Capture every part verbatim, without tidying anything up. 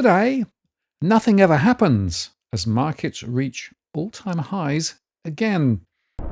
Today, nothing ever happens as markets reach all-time highs again.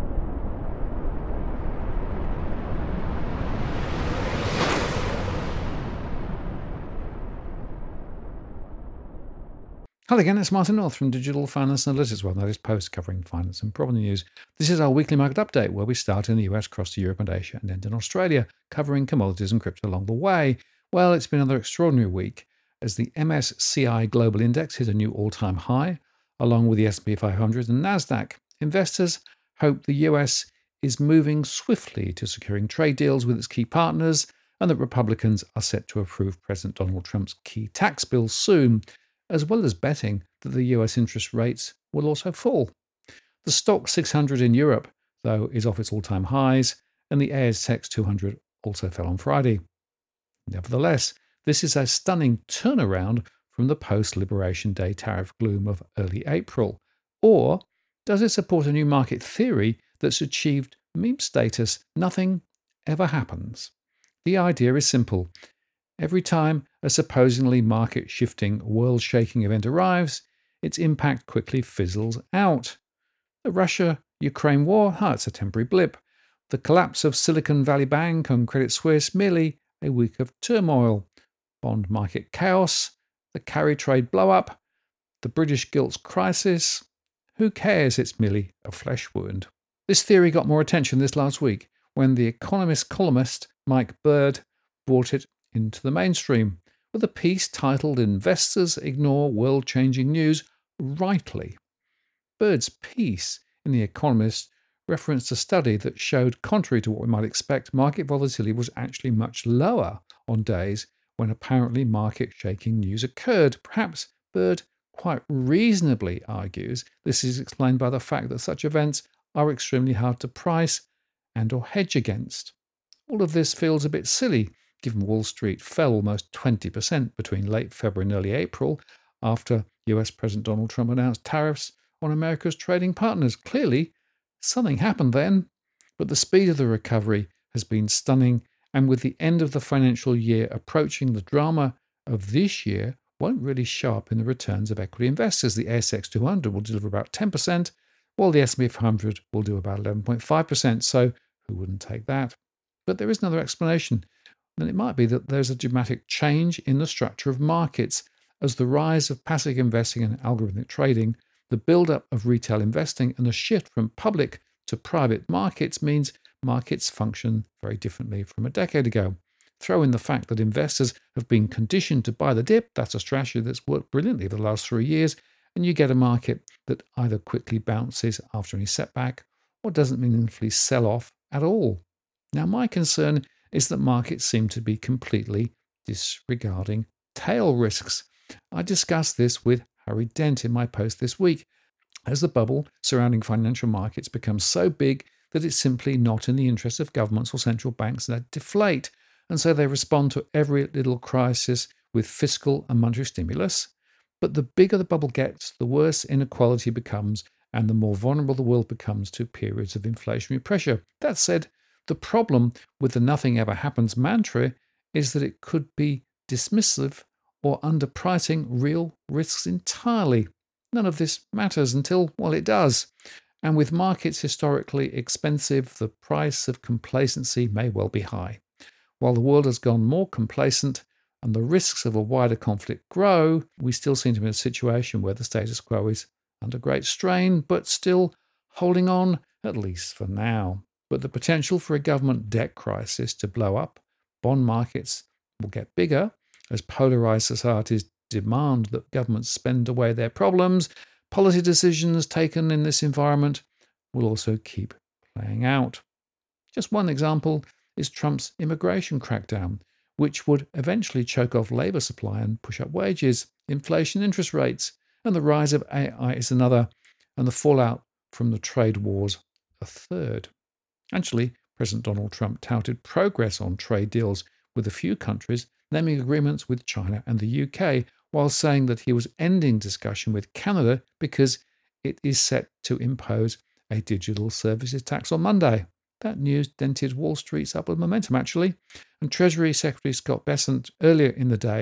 Hello again, it's Martin North from Digital Finance Analytics, well, that is Post covering finance and property news. This is our weekly market update where we start in the U S, cross to Europe and Asia, and end in Australia, covering commodities and crypto along the way. Well, it's been another extraordinary week as the M S C I Global Index hit a new all-time high, along with the S and P five hundred and NASDAQ. Investors hope the U S is moving swiftly to securing trade deals with its key partners and that Republicans are set to approve President Donald Trump's key tax bills soon, as well as betting that the U S interest rates will also fall. The Stoxx six hundred in Europe, though, is off its all-time highs, and the A S X two hundred also fell on Friday. Nevertheless, this is a stunning turnaround from the post-Liberation Day tariff gloom of early April. Or does it support a new market theory that's achieved meme status? Nothing ever happens. The idea is simple. Every time a supposedly market-shifting, world-shaking event arrives, its impact quickly fizzles out. The Russia-Ukraine war, oh, it's a temporary blip. The collapse of Silicon Valley Bank and Credit Suisse, merely a week of turmoil. Bond market chaos, the carry trade blow-up, the British gilts crisis. Who cares? It's merely a flesh wound. This theory got more attention this last week when The Economist columnist Mike Bird brought it into the mainstream with a piece titled "Investors Ignore World-Changing News Rightly." Bird's piece in The Economist referenced a study that showed, contrary to what we might expect, market volatility was actually much lower on days when apparently market-shaking news occurred. Perhaps Bird quite reasonably argues this is explained by the fact that such events are extremely hard to price and or hedge against. All of this feels a bit silly, given Wall Street fell almost twenty percent between late February and early April after U S President Donald Trump announced tariffs on America's trading partners. Clearly, something happened then, but the speed of the recovery has been stunning, and with the end of the financial year approaching, the drama of this year won't really show up in the returns of equity investors. The A S X two hundred will deliver about ten percent, while the S and P five hundred will do about eleven point five percent, so who wouldn't take that? But there is another explanation. Then it might be that there's a dramatic change in the structure of markets as the rise of passive investing and algorithmic trading, the build-up of retail investing, and the shift from public to private markets means markets function very differently from a decade ago. Throw in the fact that investors have been conditioned to buy the dip, that's a strategy that's worked brilliantly for the last three years, and you get a market that either quickly bounces after any setback or doesn't meaningfully sell off at all. Now, my concern is that markets seem to be completely disregarding tail risks. I discussed this with Harry Dent in my post this week. As the bubble surrounding financial markets becomes so big that it's simply not in the interest of governments or central banks that deflate, and so they respond to every little crisis with fiscal and monetary stimulus. But the bigger the bubble gets, the worse inequality becomes, and the more vulnerable the world becomes to periods of inflationary pressure. That said, the problem with the nothing ever happens mantra is that it could be dismissive or underpricing real risks entirely. None of this matters until, well, it does. And with markets historically expensive, the price of complacency may well be high. While the world has gone more complacent and the risks of a wider conflict grow, we still seem to be in a situation where the status quo is under great strain, but still holding on, at least for now. But the potential for a government debt crisis to blow up, bond markets will get bigger as polarized societies demand that governments spend away their problems. Policy decisions taken in this environment will also keep playing out. Just one example is Trump's immigration crackdown, which would eventually choke off labor supply and push up wages. Inflation, interest rates, and the rise of A I is another, and the fallout from the trade wars a third. Actually, President Donald Trump touted progress on trade deals with a few countries, naming agreements with China and the U K, while saying that he was ending discussion with Canada because it is set to impose a digital services tax on Monday. That news dented Wall Street's upward momentum, actually, and Treasury Secretary Scott Bessent earlier in the day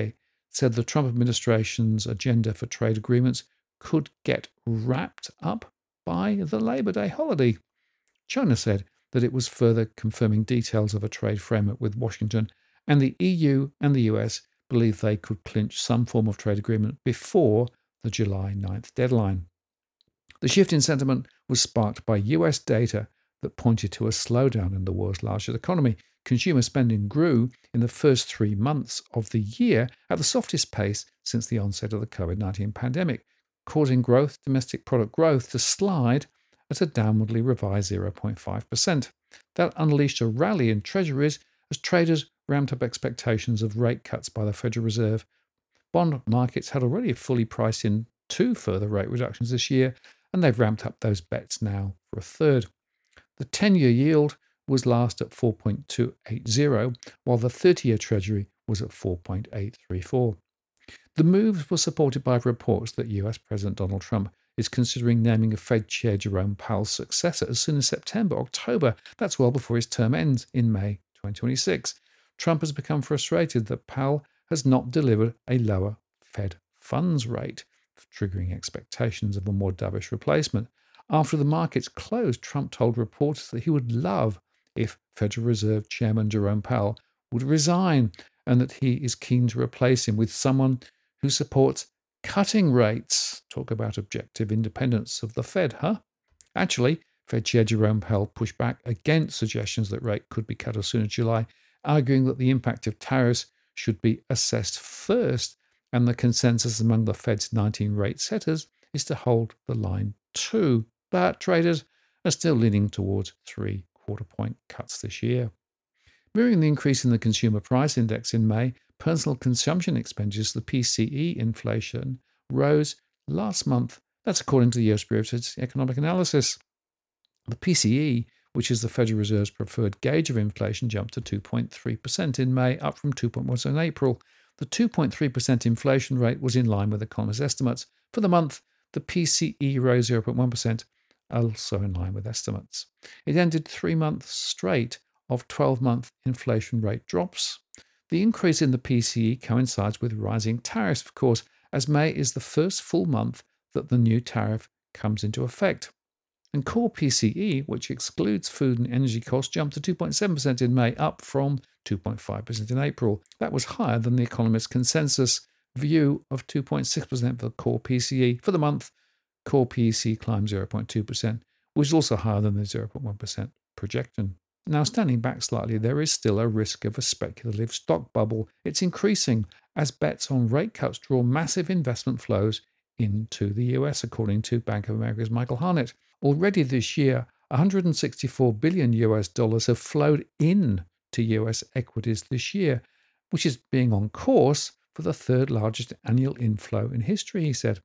said the Trump administration's agenda for trade agreements could get wrapped up by the Labor Day holiday. China said that it was further confirming details of a trade framework with Washington, and the E U and the U S believed they could clinch some form of trade agreement before the July ninth deadline. The shift in sentiment was sparked by U S data that pointed to a slowdown in the world's largest economy. Consumer spending grew in the first three months of the year at the softest pace since the onset of the COVID nineteen pandemic, causing gross domestic product growth to slide at a downwardly revised zero point five percent. That unleashed a rally in treasuries as traders ramped up expectations of rate cuts by the Federal Reserve. Bond markets had already fully priced in two further rate reductions this year, and they've ramped up those bets now for a third. The ten-year yield was last at four point two eight zero, while the thirty-year Treasury was at four point eight three four. The moves were supported by reports that U S President Donald Trump is considering naming a Fed Chair Jerome Powell's successor as soon as September, October. That's well before his term ends in May twenty twenty-six. Trump has become frustrated that Powell has not delivered a lower Fed funds rate, triggering expectations of a more dovish replacement. After the markets closed, Trump told reporters that he would love if Federal Reserve Chairman Jerome Powell would resign, and that he is keen to replace him with someone who supports cutting rates. Talk about objective independence of the Fed, huh? Actually, Fed Chair Jerome Powell pushed back against suggestions that rate could be cut as soon as July, arguing that the impact of tariffs should be assessed first, and the consensus among the Fed's nineteen rate setters is to hold the line too. But traders are still leaning towards three quarter point cuts this year. Mirroring the increase in the consumer price index in May, personal consumption expenditures, the P C E inflation, rose last month. That's according to the U S Bureau of Economic Analysis. The P C E, which is the Federal Reserve's preferred gauge of inflation, jumped to two point three percent in May, up from two point one percent in April. The two point three percent inflation rate was in line with economists' estimates. For the month, the P C E rose zero point one percent, also in line with estimates. It ended three months straight of twelve-month inflation rate drops. The increase in the P C E coincides with rising tariffs, of course, as May is the first full month that the new tariff comes into effect. And core P C E, which excludes food and energy costs, jumped to two point seven percent in May, up from two point five percent in April. That was higher than the economist's consensus view of two point six percent for core P C E. For the month, core P C E climbed zero point two percent, which is also higher than the zero point one percent projection. Now, standing back slightly, there is still a risk of a speculative stock bubble. It's increasing as bets on rate cuts draw massive investment flows into the U S, according to Bank of America's Michael Harnett. Already this year, one hundred sixty-four billion U S dollars have flowed in to U S equities this year, which is being on course for the third largest annual inflow in history, he said.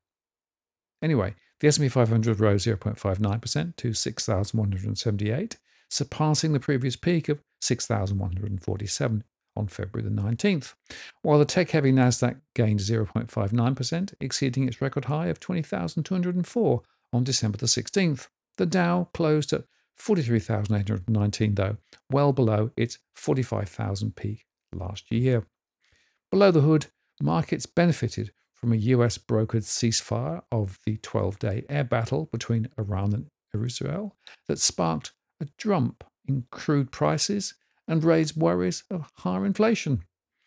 Anyway, the S and P five hundred rose zero point five nine percent to six thousand one hundred seventy-eight, surpassing the previous peak of six thousand one hundred forty-seven on February the nineteenth, while the tech-heavy Nasdaq gained zero point five nine percent, exceeding its record high of twenty thousand two hundred four on December the sixteenth. The Dow closed at forty-three thousand eight hundred nineteen, though, well below its forty-five thousand peak last year. Below the hood, markets benefited from a U S brokered ceasefire of the twelve-day air battle between Iran and Israel that sparked a jump in crude prices and raised worries of higher inflation.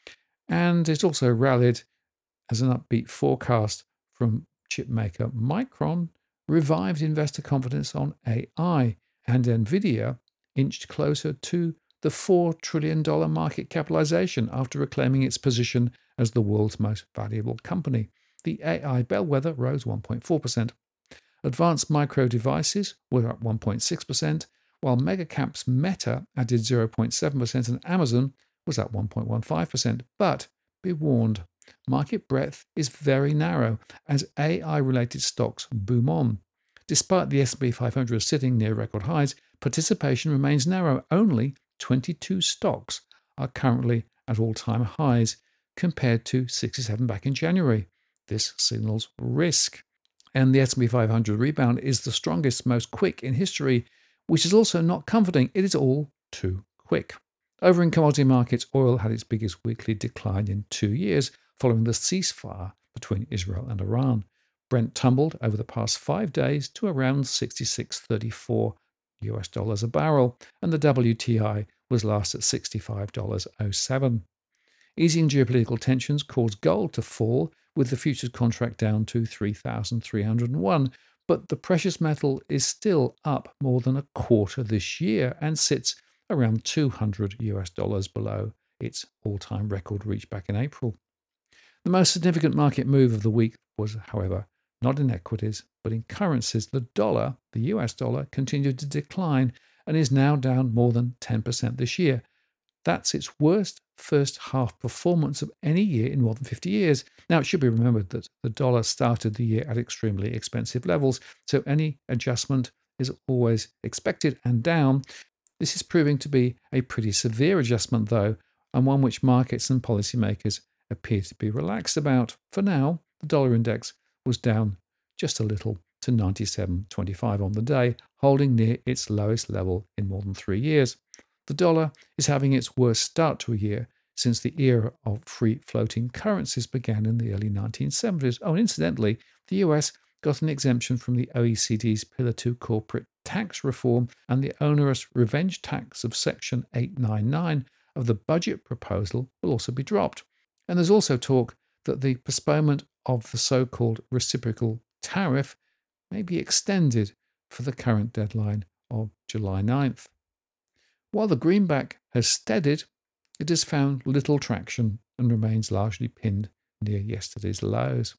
And it also rallied as an upbeat forecast from chipmaker Micron revived investor confidence on A I, and Nvidia inched closer to the four trillion dollars market capitalization after reclaiming its position as the world's most valuable company. The A I bellwether rose one point four percent. Advanced micro devices were up one point six percent, while megacaps Meta added zero point seven percent and Amazon was up one point one five percent. But be warned, market breadth is very narrow as A I-related stocks boom on. Despite the S and P five hundred sitting near record highs, participation remains narrow. Only twenty-two stocks are currently at all-time highs compared to sixty-seven back in January. This signals risk. And the S and P five hundred rebound is the strongest, most quick in history, which is also not comforting. It is all too quick. Over in commodity markets, oil had its biggest weekly decline in two years, following the ceasefire between Israel and Iran. Brent tumbled over the past five days to around sixty-six thirty-four U S dollars a barrel, and the W T I was last at sixty-five dollars oh seven. Easing geopolitical tensions caused gold to fall, with the futures contract down to three thousand three hundred one, but the precious metal is still up more than a quarter this year and sits around two hundred U S dollars below its all-time record reached back in April. The most significant market move of the week was, however, not in equities, but in currencies. The dollar, the U S dollar, continued to decline and is now down more than ten percent this year. That's its worst first half performance of any year in more than fifty years. Now, it should be remembered that the dollar started the year at extremely expensive levels, so any adjustment is always expected and down. This is proving to be a pretty severe adjustment, though, and one which markets and policymakers appear to be relaxed about. For now, the dollar index was down just a little to ninety-seven twenty-five on the day, holding near its lowest level in more than three years. The dollar is having its worst start to a year since the era of free floating currencies began in the early nineteen seventies. Oh, and incidentally, the U S got an exemption from the O E C D's Pillar two corporate tax reform, and the onerous revenge tax of Section eight ninety-nine of the budget proposal will also be dropped. And there's also talk that the postponement of the so-called reciprocal tariff may be extended for the current deadline of July ninth. While the greenback has steadied, it has found little traction and remains largely pinned near yesterday's lows.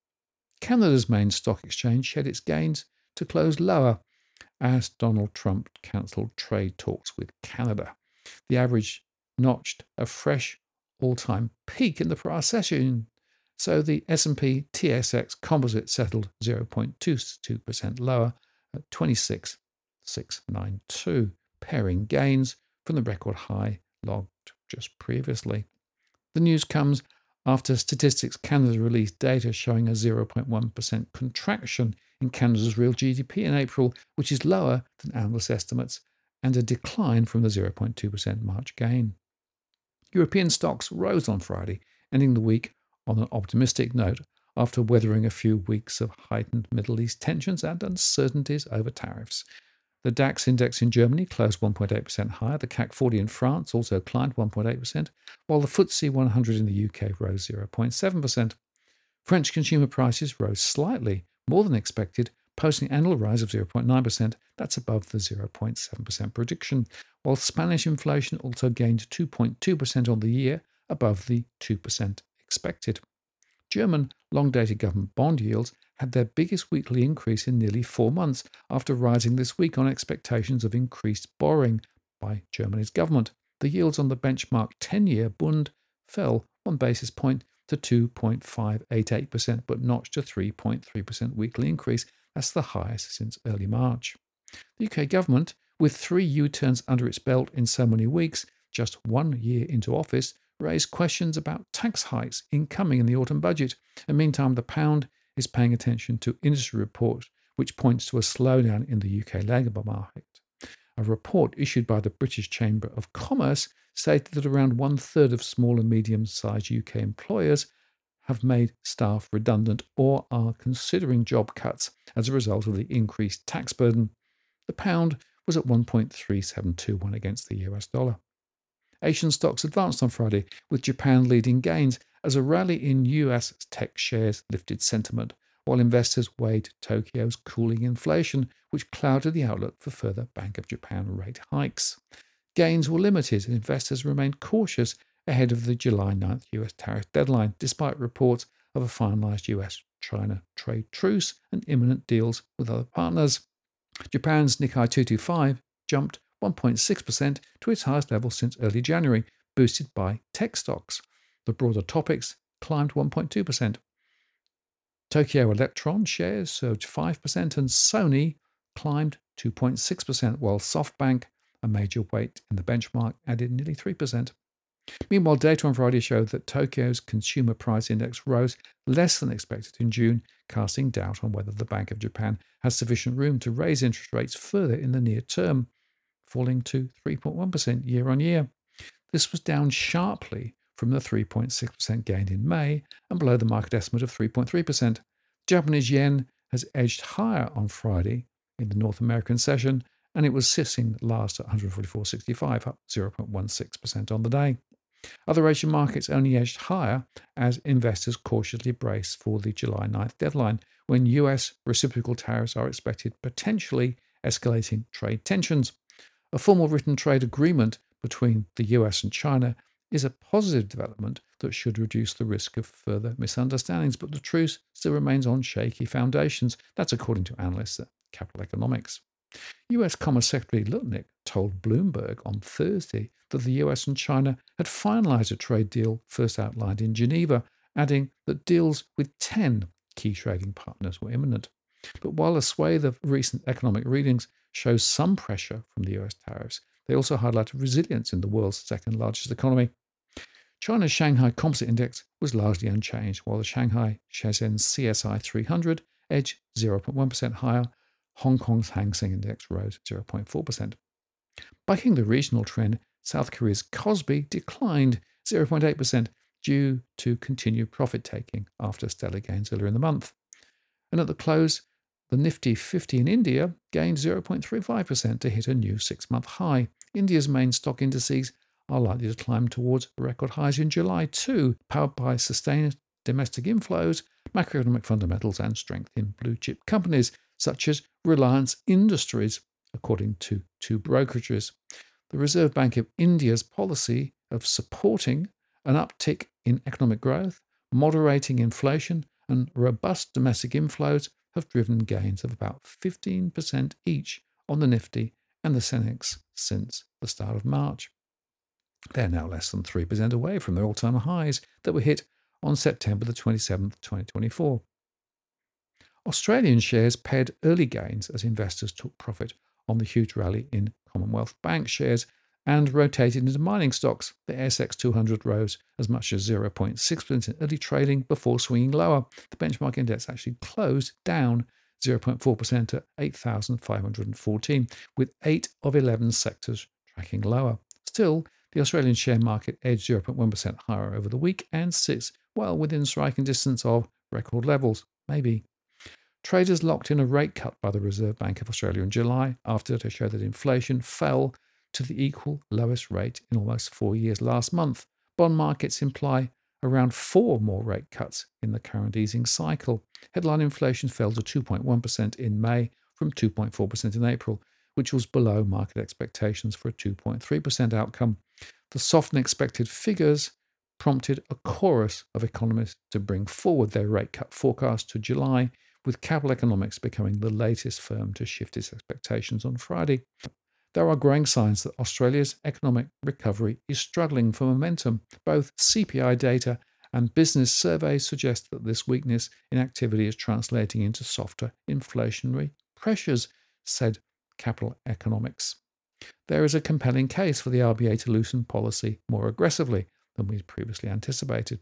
Canada's main stock exchange shed its gains to close lower as Donald Trump cancelled trade talks with Canada. The average notched a fresh all-time peak in the prior session, so the S and P T S X Composite settled zero point two two percent lower at twenty-six thousand six hundred ninety-two, paring gains from the record high logged just previously. The news comes after Statistics Canada released data showing a zero point one percent contraction in Canada's real G D P in April, which is lower than analyst estimates, and a decline from the zero point two percent March gain. European stocks rose on Friday, ending the week on an optimistic note after weathering a few weeks of heightened Middle East tensions and uncertainties over tariffs. The DAX index in Germany closed one point eight percent higher. The C A C forty in France also climbed one point eight percent, while the F T S E one hundred in the U K rose zero point seven percent. French consumer prices rose slightly, more than expected, posting an annual rise of zero point nine percent. That's above the zero point seven percent prediction, while Spanish inflation also gained two point two percent on the year, above the two percent expected. German long-dated government bond yields had their biggest weekly increase in nearly four months after rising this week on expectations of increased borrowing by Germany's government. The yields on the benchmark ten-year Bund fell one basis point to two point five eight eight percent, but notched a three point three percent weekly increase. That's the highest since early March. The U K government, with three U-turns under its belt in so many weeks, just one year into office, raised questions about tax hikes incoming in the autumn budget. And meantime, the pound is paying attention to industry reports which points to a slowdown in the U K labour market. A report issued by the British Chamber of Commerce stated that around one-third of small and medium-sized U K employers have made staff redundant or are considering job cuts as a result of the increased tax burden. The pound was at one point three seven two one against the U S dollar. Asian stocks advanced on Friday, with Japan leading gains as a rally in U S tech shares lifted sentiment, while investors weighed Tokyo's cooling inflation, which clouded the outlook for further Bank of Japan rate hikes. Gains were limited, and investors remained cautious ahead of the July ninth U S tariff deadline, despite reports of a finalized U S China trade truce and imminent deals with other partners. Japan's Nikkei two twenty-five jumped one point six percent to its highest level since early January, boosted by tech stocks. The broader topics climbed one point two percent. Tokyo Electron shares surged five percent and Sony climbed two point six percent, while SoftBank, a major weight in the benchmark, added nearly three percent. Meanwhile, data on Friday showed that Tokyo's consumer price index rose less than expected in June, casting doubt on whether the Bank of Japan has sufficient room to raise interest rates further in the near term, falling to three point one percent year on year. This was down sharply from the three point six percent gained in May and below the market estimate of three point three percent. Japanese yen has edged higher on Friday in the North American session, and it was sitting last at one hundred forty-four point six five, up zero point one six percent on the day. Other Asian markets only edged higher as investors cautiously brace for the July ninth deadline, when U S reciprocal tariffs are expected, potentially escalating trade tensions. A formal written trade agreement between the U S and China is a positive development that should reduce the risk of further misunderstandings, but the truce still remains on shaky foundations. That's according to analysts at Capital Economics. U S Commerce Secretary Lutnick told Bloomberg on Thursday that the U S and China had finalized a trade deal first outlined in Geneva, adding that deals with ten key trading partners were imminent. But while a swathe of recent economic readings shows some pressure from the U S tariffs, they also highlighted resilience in the world's second largest economy. China's Shanghai Composite Index was largely unchanged, while the Shanghai Shenzhen C S I three hundred edged zero point one percent higher. Hong Kong's Hang Seng Index rose zero point four percent. Bucking the regional trend, South Korea's Kospi declined zero point eight percent due to continued profit-taking after stellar gains earlier in the month. And at the close, the Nifty fifty in India gained zero point three five percent to hit a new six-month high. India's main stock indices are likely to climb towards record highs in July too, powered by sustained domestic inflows, macroeconomic fundamentals, and strength in blue-chip companies such as Reliance Industries, according to two brokerages. The Reserve Bank of India's policy of supporting an uptick in economic growth, moderating inflation, and robust domestic inflows have driven gains of about fifteen percent each on the Nifty and the Sensex since the start of March. They're now less than three percent away from their all-time highs that were hit on September the twenty-seventh, twenty twenty-four. Australian shares paired early gains as investors took profit on the huge rally in Commonwealth Bank shares and rotated into mining stocks. The A S X two hundred rose as much as zero point six percent in early trading before swinging lower. The benchmark index actually closed down zero point four percent at eight thousand five hundred fourteen, with eight of eleven sectors tracking lower. Still, the Australian share market edged zero point one percent higher over the week and sits well within striking distance of record levels, maybe. Traders locked in a rate cut by the Reserve Bank of Australia in July after they showed that inflation fell to the equal lowest rate in almost four years last month. Bond markets imply around four more rate cuts in the current easing cycle. Headline inflation fell to two point one percent in May from two point four percent in April, which was below market expectations for a two point three percent outcome. The softer expected figures prompted a chorus of economists to bring forward their rate cut forecast to July, with Capital Economics becoming the latest firm to shift its expectations on Friday. There are growing signs that Australia's economic recovery is struggling for momentum. Both C P I data and business surveys suggest that this weakness in activity is translating into softer inflationary pressures, said Capital Economics. There is a compelling case for the R B A to loosen policy more aggressively than we previously anticipated.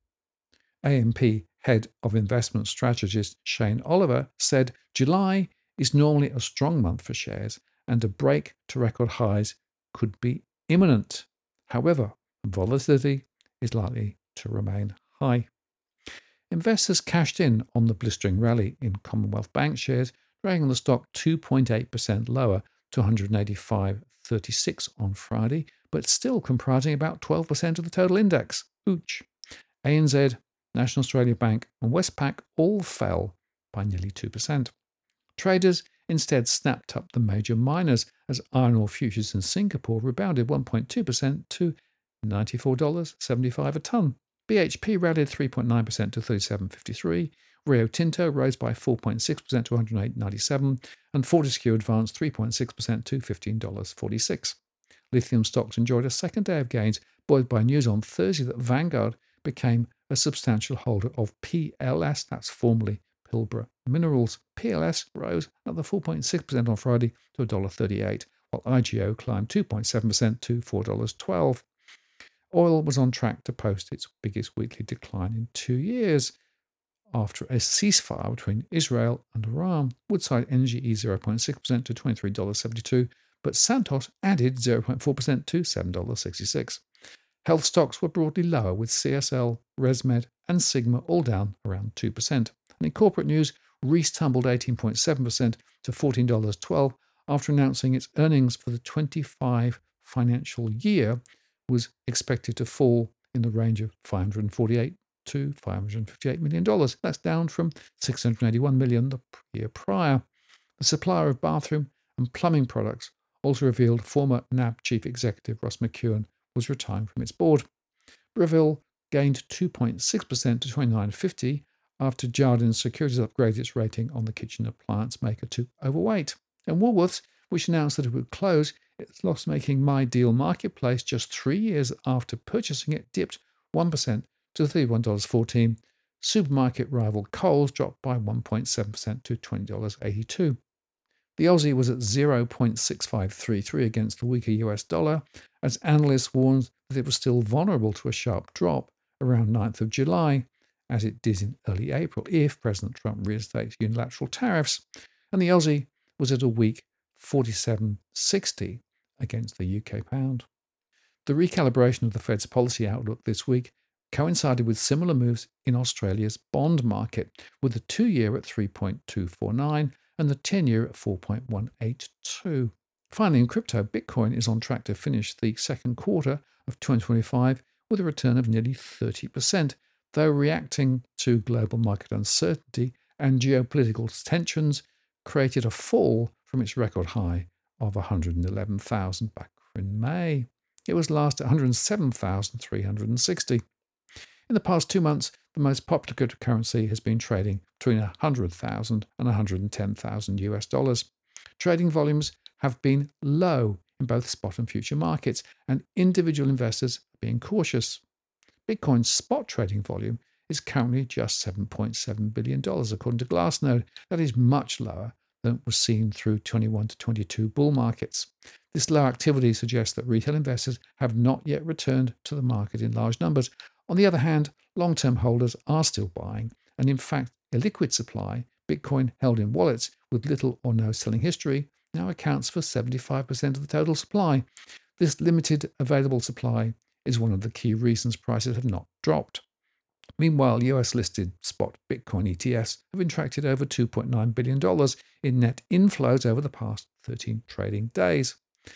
A M P Head of Investment Strategist Shane Oliver said July is normally a strong month for shares and a break to record highs could be imminent. However, volatility is likely to remain high. Investors cashed in on the blistering rally in Commonwealth Bank shares, dragging the stock two point eight percent lower to one hundred eighty-five point three six on Friday, but still comprising about twelve percent of the total index. Ooch. A N Z, National Australia Bank and Westpac all fell by nearly two percent. Traders instead snapped up the major miners as iron ore futures in Singapore rebounded one point two percent to ninety-four dollars seventy-five a tonne. B H P rallied three point nine percent to thirty-seven fifty-three. Rio Tinto rose by four point six percent to one hundred eight ninety-seven, and Fortescue advanced three point six percent to fifteen dollars forty-six. Lithium stocks enjoyed a second day of gains, buoyed by news on Thursday that Vanguard became a substantial holder of P L S, that's formerly Pilbara Minerals. P L S rose another four point six percent on Friday to one dollar thirty-eight, while I G O climbed two point seven percent to four dollars twelve. Oil was on track to post its biggest weekly decline in two years after a ceasefire between Israel and Iran. Woodside Energy eased zero point six percent to twenty-three dollars seventy-two, but Santos added zero point four percent to seven dollars sixty-six. Health stocks were broadly lower, with C S L, ResMed, and Sigma all down around two percent. And in corporate news, Reece tumbled eighteen point seven percent to fourteen dollars and twelve cents after announcing its earnings for the twenty-five financial year was expected to fall in the range of five hundred forty-eight to five hundred fifty-eight million dollars. That's down from six hundred eighty-one million dollars the year prior. The supplier of bathroom and plumbing products also revealed former N A B chief executive Ross McEwen was retiring from its board. Breville gained two point six percent to twenty-nine fifty after Jarden Securities upgraded its rating on the kitchen appliance maker to overweight. And Woolworths, which announced that it would close its loss-making My Deal marketplace just three years after purchasing it, dipped one percent to thirty-one dollars and fourteen cents. Supermarket rival Coles dropped by one point seven percent to twenty dollars and eighty-two cents. The Aussie was at zero point six five three three against the weaker U S dollar, as analysts warned that it was still vulnerable to a sharp drop around ninth of July, as it did in early April if President Trump reinstates unilateral tariffs. And the Aussie was at a weak forty-seven sixty against the U K pound. The recalibration of the Fed's policy outlook this week coincided with similar moves in Australia's bond market, with the two-year at three point two four nine and the ten-year at four point one eight two. Finally, in crypto, Bitcoin is on track to finish the second quarter of twenty twenty-five with a return of nearly thirty percent, though reacting to global market uncertainty and geopolitical tensions created a fall from its record high of one hundred eleven thousand back in May. It was last at one hundred seven thousand three hundred sixty. In the past two months, the most popular cryptocurrency has been trading between one hundred thousand and one hundred ten thousand U S dollars. Trading volumes have been low in both spot and future markets, and individual investors are being cautious. Bitcoin's spot trading volume is currently just seven point seven billion dollars, according to Glassnode. That is much lower than was seen through twenty-one to twenty-two bull markets. This low activity suggests that retail investors have not yet returned to the market in large numbers. On the other hand, long-term holders are still buying, and in fact, a liquid supply, Bitcoin held in wallets with little or no selling history, now accounts for seventy-five percent of the total supply. This limited available supply is one of the key reasons prices have not dropped. Meanwhile, U S-listed spot Bitcoin E T Fs have attracted over two point nine billion dollars in net inflows over the past thirteen trading days.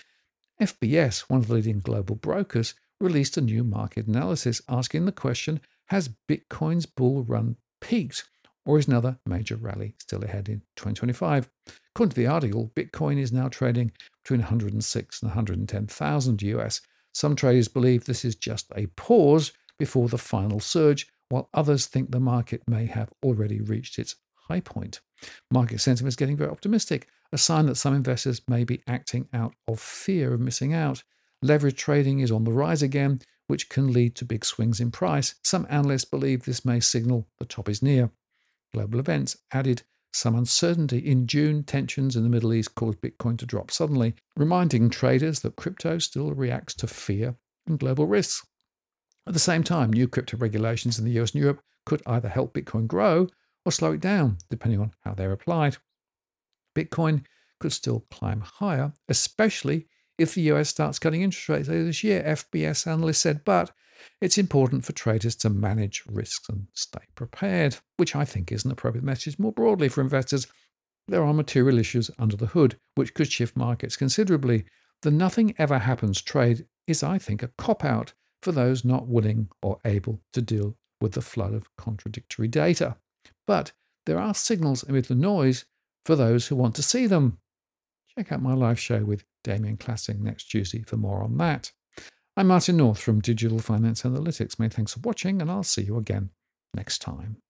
F B S, one of the leading global brokers, released a new market analysis asking the question, has Bitcoin's bull run peaked, or is another major rally still ahead in twenty twenty-five? According to the article, Bitcoin is now trading between one hundred six and one hundred ten thousand U S. Some traders believe this is just a pause before the final surge, while others think the market may have already reached its high point. Market sentiment is getting very optimistic, a sign that some investors may be acting out of fear of missing out. Leverage trading is on the rise again, which can lead to big swings in price. Some analysts believe this may signal the top is near. Global events added some uncertainty. In June, tensions in the Middle East caused Bitcoin to drop suddenly, reminding traders that crypto still reacts to fear and global risks. At the same time, new crypto regulations in the U S and Europe could either help Bitcoin grow or slow it down, depending on how they're applied. Bitcoin could still climb higher, especially if the U S starts cutting interest rates later this year, F B S analysts said, but it's important for traders to manage risks and stay prepared, which I think is an appropriate message more broadly for investors. There are material issues under the hood, which could shift markets considerably. The nothing ever happens trade is, I think, a cop-out for those not willing or able to deal with the flood of contradictory data. But there are signals amid the noise for those who want to see them. Check out my live show with Damien Classing next Tuesday for more on that. I'm Martin North from Digital Finance Analytics. Many thanks for watching, and I'll see you again next time.